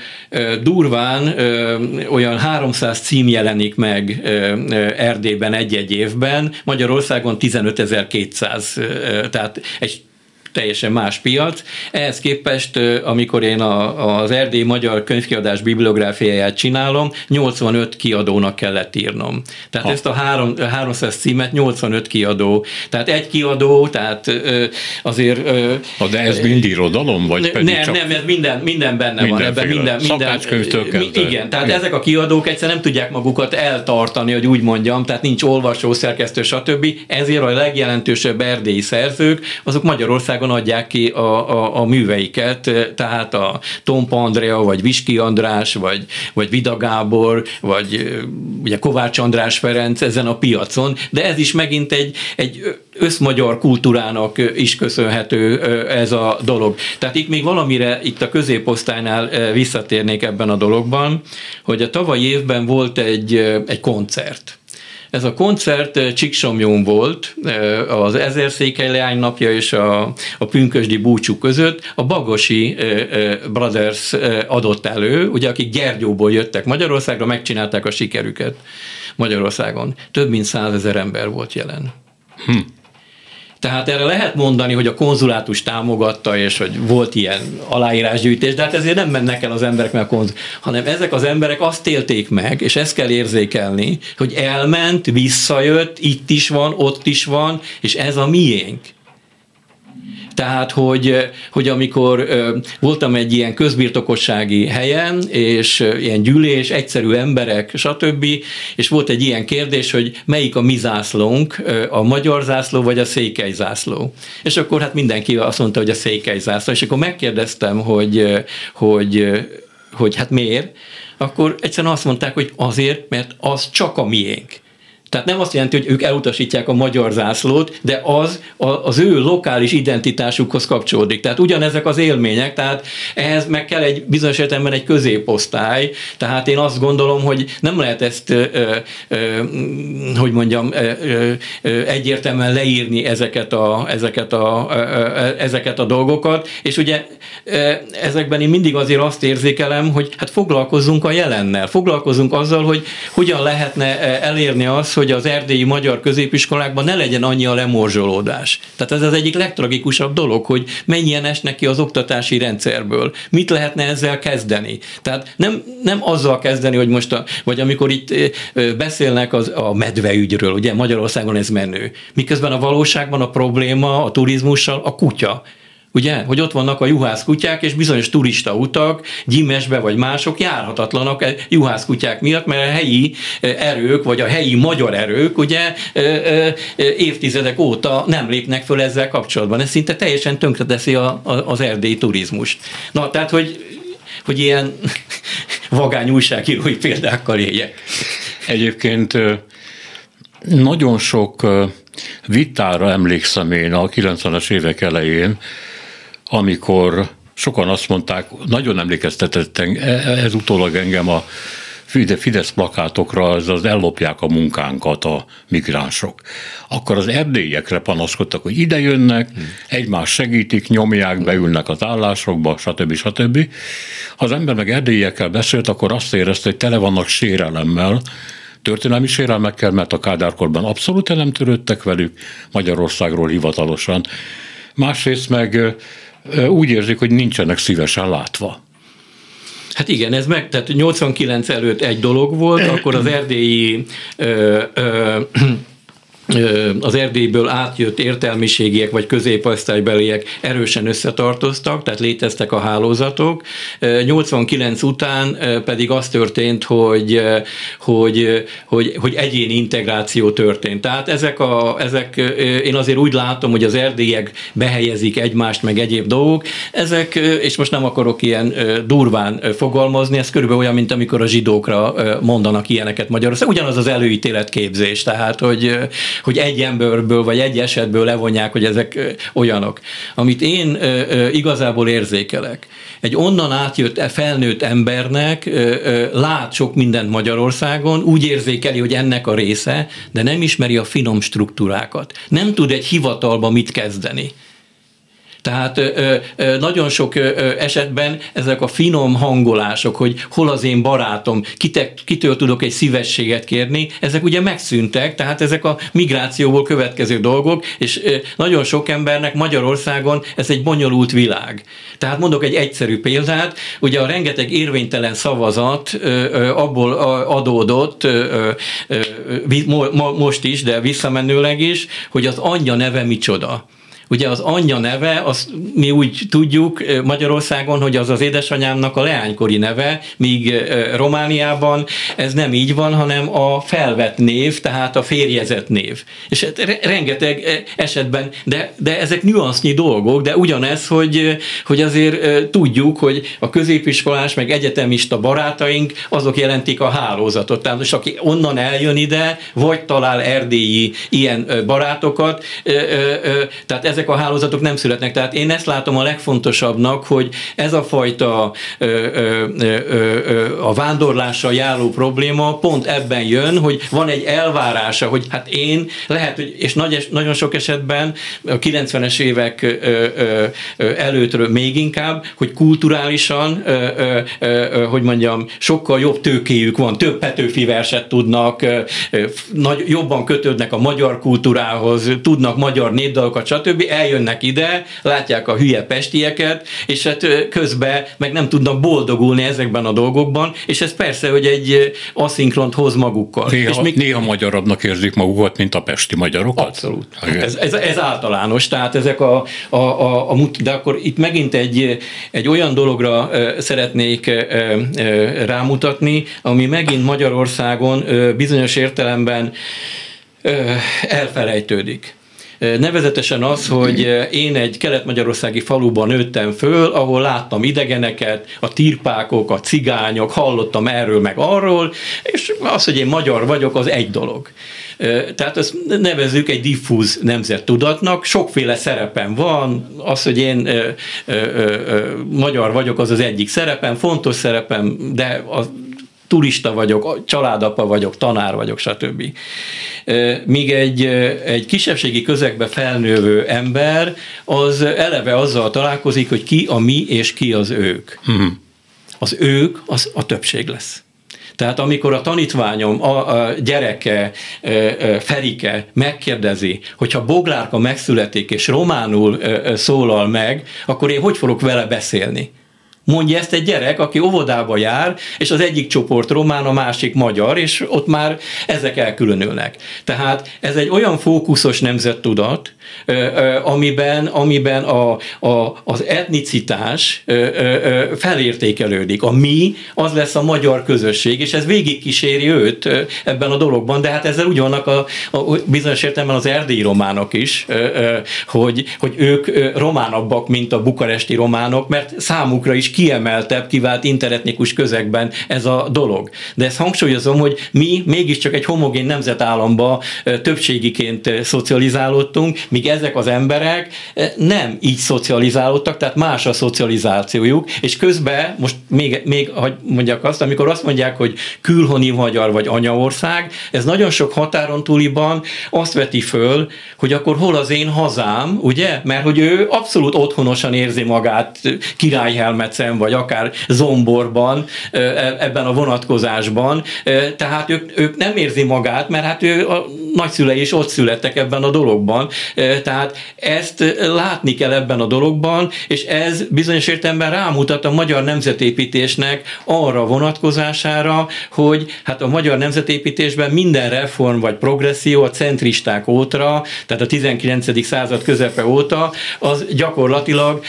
durván olyan 300 cím jelenik meg Erdélyben egy-egy évben, Magyarországon 15.200, tehát egy teljesen más piac. Ehhez képest, amikor én az erdélyi magyar könyvkiadás bibliográfiáját csinálom, 85 kiadónak kellett írnom. Tehát ezt a 300 címet 85 kiadó. Tehát egy kiadó, tehát azért... De ez mind irodalom, vagy pedig nem, ez minden benne van. Ebben minden szakácskönyvtől kezdve. Igen, tehát ezek a kiadók egyszerűen nem tudják magukat eltartani, hogy úgy mondjam, tehát nincs olvasó, szerkesztő, stb. Ezért a legjelentősebb erdélyi szerzők, azok Magyarországon adják ki a műveiket, tehát a Tompa Andrea, vagy Viski András, vagy Vida Gábor, vagy ugye Kovács András Ferenc ezen a piacon, de ez is megint egy összmagyar kultúrának is köszönhető ez a dolog. Tehát itt még valamire itt a középosztálynál visszatérnék ebben a dologban, hogy a tavalyi évben volt egy koncert. Ez a koncert Csíksomlyón volt, az Ezerszékely Leány napja és a pünkösdi búcsú között. A Bagosi Brothers adott elő, ugye, akik Gyergyóból jöttek Magyarországra, megcsinálták a sikerüket Magyarországon. Több mint 100 000 ember volt jelen. Tehát erre lehet mondani, hogy a konzulátus támogatta, és hogy volt ilyen aláírásgyűjtés, de hát ezért nem mennek el az emberek meg a hanem ezek az emberek azt élték meg, és ezt kell érzékelni, hogy elment, visszajött, itt is van, ott is van, és ez a miénk. Tehát, hogy amikor voltam egy ilyen közbirtokossági helyen, és ilyen gyűlés, egyszerű emberek, stb., és volt egy ilyen kérdés, hogy melyik a mi zászlónk, a magyar zászló, vagy a székely zászló. És akkor hát mindenki azt mondta, hogy a székely zászló. És akkor megkérdeztem, hogy hát miért? Akkor egyszerűen azt mondták, hogy azért, mert az csak a miénk. Tehát nem azt jelenti, hogy ők elutasítják a magyar zászlót, de az ő lokális identitásukhoz kapcsolódik. Tehát ugyanezek az élmények, tehát ehhez meg kell egy bizonyos értelemben egy középosztály, tehát én azt gondolom, hogy nem lehet ezt, hogy mondjam, egyértelműen leírni ezeket a dolgokat, és ugye ezekben én mindig azért azt érzékelem, hogy hát foglalkozzunk a jelennel, foglalkozzunk azzal, hogy hogyan lehetne elérni azt, hogy az erdélyi magyar középiskolákban ne legyen annyi a lemorzsolódás. Tehát ez az egyik legtragikusabb dolog, hogy mennyien esnek ki az oktatási rendszerből. Mit lehetne ezzel kezdeni? Tehát nem azzal kezdeni, hogy most, vagy amikor itt beszélnek a medveügyről, ugye Magyarországon ez menő. Miközben a valóságban a probléma a turizmussal a kutya. Ugye, hogy ott vannak a juhászkutyák, és bizonyos turista utak, Gyimesbe vagy mások járhatatlanak juhászkutyák miatt, mert a helyi erők, vagy a helyi magyar erők, ugye évtizedek óta nem lépnek föl ezzel kapcsolatban. Ez szinte teljesen tönkreteszi az erdélyi turizmust. Na, tehát, hogy ilyen vagány újságírói példákkal éljek. Egyébként nagyon sok vitára emlékszem én a 90-es évek elején, amikor sokan azt mondták, nagyon emlékeztetett ez utólag engem a Fidesz plakátokra, az ellopják a munkánkat a migránsok. Akkor az erdélyekre panaszkodtak, hogy ide jönnek, egymást segítik, nyomják, beülnek az állásokba, stb. Ha az ember meg erdélyekkel beszélt, akkor azt érezte, hogy tele vannak sérelemmel, történelmi sérelmekkel, mert a Kádárkorban abszolút nem törődtek velük, Magyarországról hivatalosan. Másrészt meg úgy érzik, hogy nincsenek szívesen látva. Hát igen, ez tehát 89 előtt egy dolog volt, akkor az erdélyi az Erdélyből átjött értelmiségiek vagy középosztálybeliek erősen összetartoztak, tehát léteztek a hálózatok. 89 után pedig az történt, hogy egyéni integráció történt. Tehát ezek én azért úgy látom, hogy az erdélyiek behelyezik egymást, meg egyéb dolgok. Ezek, és most nem akarok ilyen durván fogalmazni, ez körülbelül olyan, mint amikor a zsidókra mondanak ilyeneket Magyarországon. Ugyanaz az előítéletképzés, tehát hogy egy emberből vagy egy esetből levonják, hogy ezek olyanok. Amit én igazából érzékelek, egy onnan átjött felnőtt embernek lát sok mindent Magyarországon, úgy érzékeli, hogy ennek a része, de nem ismeri a finom struktúrákat. Nem tud egy hivatalba mit kezdeni. Tehát nagyon sok esetben ezek a finom hangolások, hogy hol az én barátom, kitől tudok egy szívességet kérni, ezek ugye megszűntek, tehát ezek a migrációból következő dolgok, és nagyon sok embernek Magyarországon ez egy bonyolult világ. Tehát mondok egy egyszerű példát, ugye a rengeteg érvénytelen szavazat abból adódott, most is, de visszamenőleg is, hogy az anyja neve micsoda. Ugye az anyja neve, azt mi úgy tudjuk Magyarországon, hogy az édesanyámnak a leánykori neve, míg Romániában ez nem így van, hanem a felvett név, tehát a férjezett név. És rengeteg esetben, de ezek nüansznyi dolgok, de ugyanez, hogy azért tudjuk, hogy a középiskolás meg egyetemista barátaink, azok jelentik a hálózatot. Tehát most aki onnan eljön ide, vagy talál erdélyi ilyen barátokat, tehát ezek a hálózatok nem születnek. Tehát én ezt látom a legfontosabbnak, hogy ez a fajta a vándorlással járó probléma pont ebben jön, hogy van egy elvárása, hogy hát én lehet, hogy, és nagyon sok esetben a 90-es évek előttről még inkább, hogy kulturálisan, hogy mondjam, sokkal jobb tőkéjük van, több Petőfi verset tudnak, jobban kötődnek a magyar kultúrához, tudnak magyar népdalokat, stb. Eljönnek ide, látják a hülye pestieket, és hát közben meg nem tudnak boldogulni ezekben a dolgokban, és ez persze, hogy egy aszinkront hoz magukkal. Néha magyarabbnak érzik magukat, mint a pesti magyarokat? Abszolút. Ez általános, tehát ezek de akkor itt megint egy olyan dologra szeretnék rámutatni, ami megint Magyarországon bizonyos értelemben elfelejtődik. Nevezetesen az, hogy én egy kelet-magyarországi faluban nőttem föl, ahol láttam idegeneket, a tirpákok, a cigányok, hallottam erről meg arról, és az, hogy én magyar vagyok, az egy dolog. Tehát ezt nevezzük egy diffúz nemzettudatnak, sokféle szerepem van, az, hogy én magyar vagyok, az az egyik szerepem, fontos szerepem, de turista vagyok, családapa vagyok, tanár vagyok, stb. Míg egy kisebbségi közegbe felnővő ember, az eleve azzal találkozik, hogy ki a mi és ki az ők. Az ők, az a többség lesz. Tehát amikor a tanítványom, a gyereke, Ferike megkérdezi, hogyha Boglárka megszületik és románul szólal meg, akkor én hogy fogok vele beszélni? Mondja ezt egy gyerek, aki óvodába jár, és az egyik csoport román, a másik magyar, és ott már ezek elkülönülnek. Tehát ez egy olyan fókuszos nemzettudat, amiben az etnicitás felértékelődik. A mi, az lesz a magyar közösség, és ez végigkíséri őt ebben a dologban, de hát ezzel úgy vannak a bizonyos értelemben az erdélyi románok is, hogy ők románabbak, mint a bukaresti románok, mert számukra is kiemeltebb, kivált interetnikus közegben ez a dolog. De ezt hangsúlyozom, hogy mi mégiscsak egy homogén nemzetállamba többségiként szocializálódtunk, míg ezek az emberek nem így szocializálódtak, tehát más a szocializációjuk, és közben, most még hogy mondjak azt, amikor azt mondják, hogy külhoni magyar vagy anyaország, ez nagyon sok határon túliban azt veti föl, hogy akkor hol az én hazám, ugye? Mert hogy ő abszolút otthonosan érzi magát Királyhelmetszen, Szentendresen, vagy akár Zomborban ebben a vonatkozásban. Tehát ők nem érzi magát, mert hát ő a nagyszülei is ott születtek ebben a dologban. Tehát ezt látni kell ebben a dologban, és ez bizonyos értelemben rámutat a magyar nemzetépítésnek arra vonatkozására, hogy hát a magyar nemzetépítésben minden reform vagy progresszió a centristák óta, tehát a 19. század közepe óta, az gyakorlatilag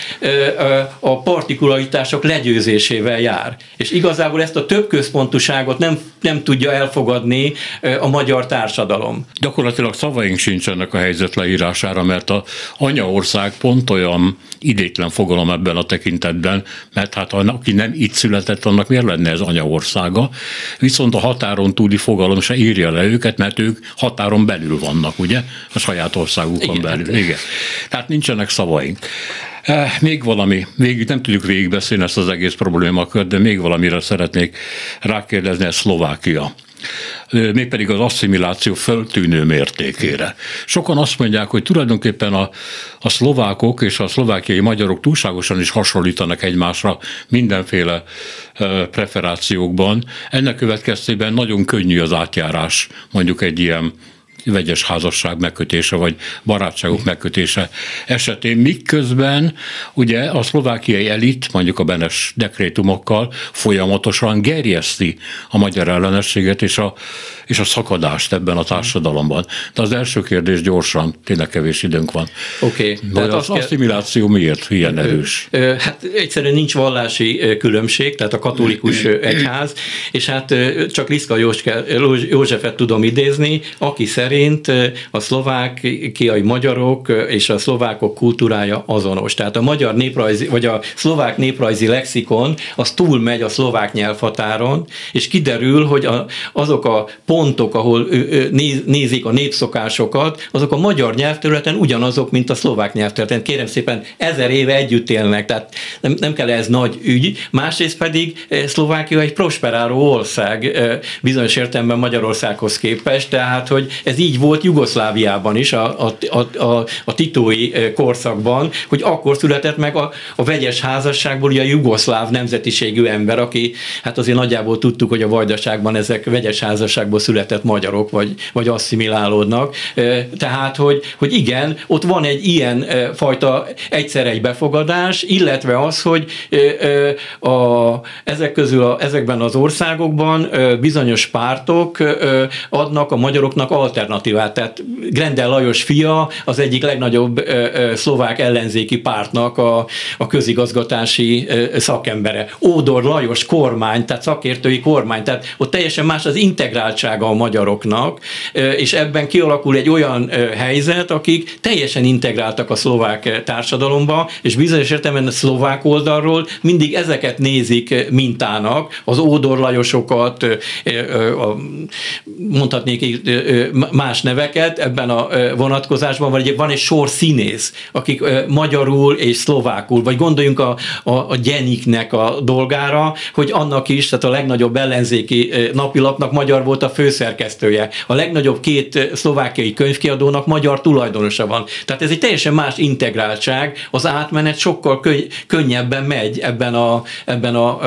a partikularitások legyőzésével jár. És igazából ezt a többközpontúságot nem tudja elfogadni a magyar társadalom. Gyakorlatilag szavaink sincsenek a helyzet leírására, mert a anyaország pont olyan idétlen fogalom ebben a tekintetben, mert hát aki nem itt született, annak miért lenne ez anyaországa? Viszont a határon túli fogalom se írja le őket, mert ők határon belül vannak, ugye? A saját országukon belül. Igen. Tehát nincsenek szavaink. Még valami, nem tudjuk végigbeszélni ezt az egész problémakört, de még valamire szeretnék rákérdezni, ez Szlovákia. Mégpedig az asszimiláció föltűnő mértékére. Sokan azt mondják, hogy tulajdonképpen a szlovákok és a szlovákiai magyarok túlságosan is hasonlítanak egymásra mindenféle preferációkban. Ennek következtében nagyon könnyű az átjárás, mondjuk egy ilyen vegyes házasság megkötése, vagy barátságok megkötése esetén, miközben ugye a szlovákiai elit, mondjuk a Benes dekrétumokkal folyamatosan gerjeszti a magyar ellenességet és a szakadást ebben a társadalomban. De az első kérdés gyorsan, tényleg kevés időnk van. Oké. Tehát az asszimiláció miért ilyen erős? Hát egyszerűen nincs vallási különbség, tehát a katolikus egyház, és hát csak Liszka Józsefet tudom idézni, aki szerint a szlovákiai magyarok és a szlovákok kultúrája azonos. Tehát a magyar néprajzi, vagy a szlovák néprajzi lexikon az túlmegy a szlovák nyelvhatáron, és kiderül, hogy azok a pontok, ahol nézik a népszokásokat, azok a magyar nyelvterületen ugyanazok, mint a szlovák nyelvterületen. Kérem szépen, 1000 éve együtt élnek, tehát nem kell ez nagy ügy. Másrészt pedig Szlovákia egy prosperáló ország, bizonyos értelemben Magyarországhoz képest, tehát hogy ez így volt Jugoszláviában is, a titói korszakban, hogy akkor született meg a vegyes házasságból ugye a jugoszláv nemzetiségű ember, aki, hát azért nagyjából tudtuk, hogy a Vajdaságban ezek vegyes házasságból született magyarok, vagy asszimilálódnak. Tehát, hogy igen, ott van egy ilyen fajta egyszer egy befogadás, illetve az, hogy ezekben az országokban bizonyos pártok adnak a magyaroknak alternatívát. Tehát Grendel Lajos fia az egyik legnagyobb szlovák ellenzéki pártnak a közigazgatási szakembere. Ódor Lajos kormány, tehát szakértői kormány, tehát ott teljesen más az integráltsága a magyaroknak, és ebben kialakul egy olyan helyzet, akik teljesen integráltak a szlovák társadalomba, és bizonyos értelemben a szlovák oldalról mindig ezeket nézik mintának, az Ódor Lajosokat, mondhatnék más neveket ebben a vonatkozásban, vagy van egy sor színész, akik magyarul és szlovákul, vagy gondoljunk a Gyeniknek a dolgára, hogy annak is, tehát a legnagyobb ellenzéki napilapnak magyar volt a főszerkesztője. A legnagyobb két szlovákiai könyvkiadónak magyar tulajdonosa van. Tehát ez egy teljesen más integráltság, az átmenet sokkal könnyebben megy ebben a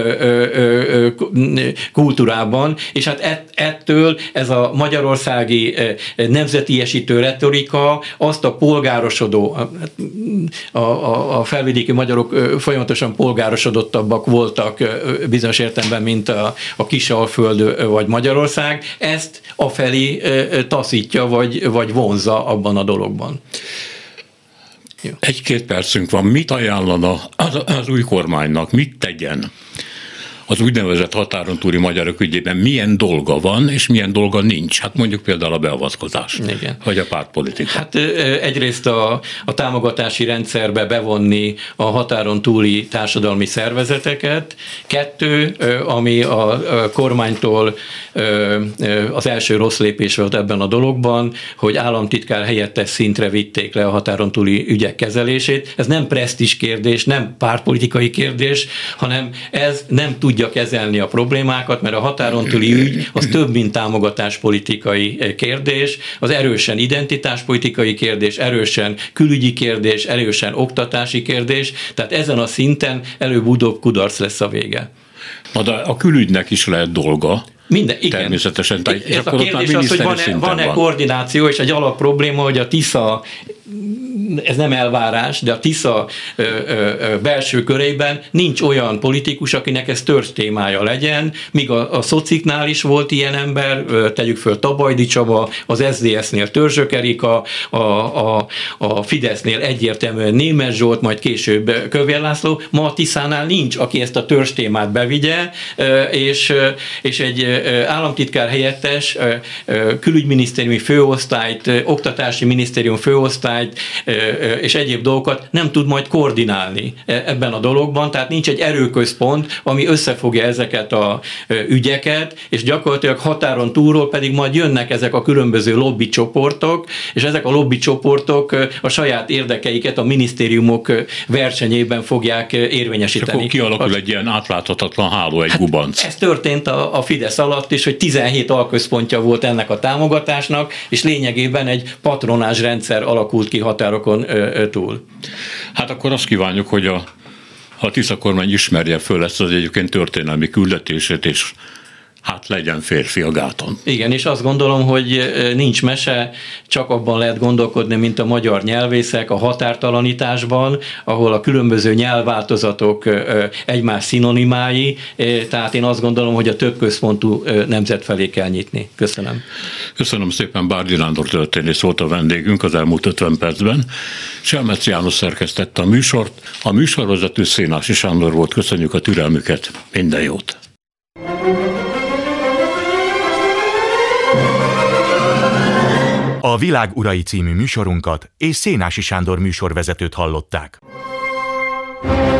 kultúrában, és hát ettől ez a magyarországi nemzetiesítő retorika azt a polgárosodó, a felvidéki magyarok folyamatosan polgárosodottabbak voltak bizonyos értelemben, mint a Kisalföld vagy Magyarország, ezt afelé taszítja, vagy vonzza abban a dologban. Jó. 1-2 percünk van. Mit ajánlana az új kormánynak? Mit tegyen az úgynevezett határon túli magyarok ügyében? Milyen dolga van, és milyen dolga nincs? Hát mondjuk például a beavatkozás, igen, vagy a pártpolitika. Hát egyrészt a támogatási rendszerbe bevonni a határon túli társadalmi szervezeteket. 2, ami a kormánystól az első rossz lépés volt ebben a dologban, hogy államtitkár helyettes szintre vitték le a határon túli ügyek kezelését. Ez nem presztízs kérdés, nem pártpolitikai kérdés, hanem ez nem tudja tudja kezelni a problémákat, mert a határon túli ügy az több, mint támogatáspolitikai kérdés, az erősen identitáspolitikai kérdés, erősen külügyi kérdés, erősen oktatási kérdés, tehát ezen a szinten előbb-utóbb kudarc lesz a vége. De a külügynek is lehet dolga. Igen. Természetesen. Ez a kérdés az, hogy van-e koordináció, és egy alapprobléma, hogy a Tisza, ez nem elvárás, de a Tisza belső körében nincs olyan politikus, akinek ez törzs témája legyen, míg a szociknál is volt ilyen ember, tegyük föl Tabajdi Csaba, az SZDSZ-nél Törzsök Erika, a Fidesznél egyértelműen Németh Zsolt, majd később Kövér László. Ma a Tiszánál nincs, aki ezt a törzs témát bevigye, és egy államtitkár helyettes, külügyminisztériumi főosztályt, oktatási minisztérium főosztályt és egyéb dolgokat nem tud majd koordinálni ebben a dologban, tehát nincs egy erőközpont, ami összefogja ezeket a ügyeket, és gyakorlatilag határon túlról pedig majd jönnek ezek a különböző lobbycsoportok, és ezek a lobbycsoportok a saját érdekeiket a minisztériumok versenyében fogják érvényesíteni. És akkor kialakul egy ilyen átláthatatlan háló, egy gubanc. Ez történt a Fidesz alatt is, hogy 17 alközpontja volt ennek a támogatásnak, és lényegében egy patronázs rendszer alakult ki határokon túl. Hát akkor azt kívánjuk, hogy a Tisza kormány ismerje föl ezt az egyébként történelmi küldetését, és hát legyen férfi a gáton. Igen, és azt gondolom, hogy nincs mese, csak abban lehet gondolkodni, mint a magyar nyelvészek a határtalanításban, ahol a különböző nyelvváltozatok egymás szinonimái, tehát én azt gondolom, hogy a több központú nemzet felé kell nyitni. Köszönöm. Köszönöm szépen, Bárdi Nándor történész volt a vendégünk az elmúlt 50 percben. Selmeci János szerkesztette a műsort, a műsorvezető Szénási Sándor volt. Köszönjük a türelmüket, minden jót! A Világ urai című műsorunkat és Szénási Sándor műsorvezetőt hallották.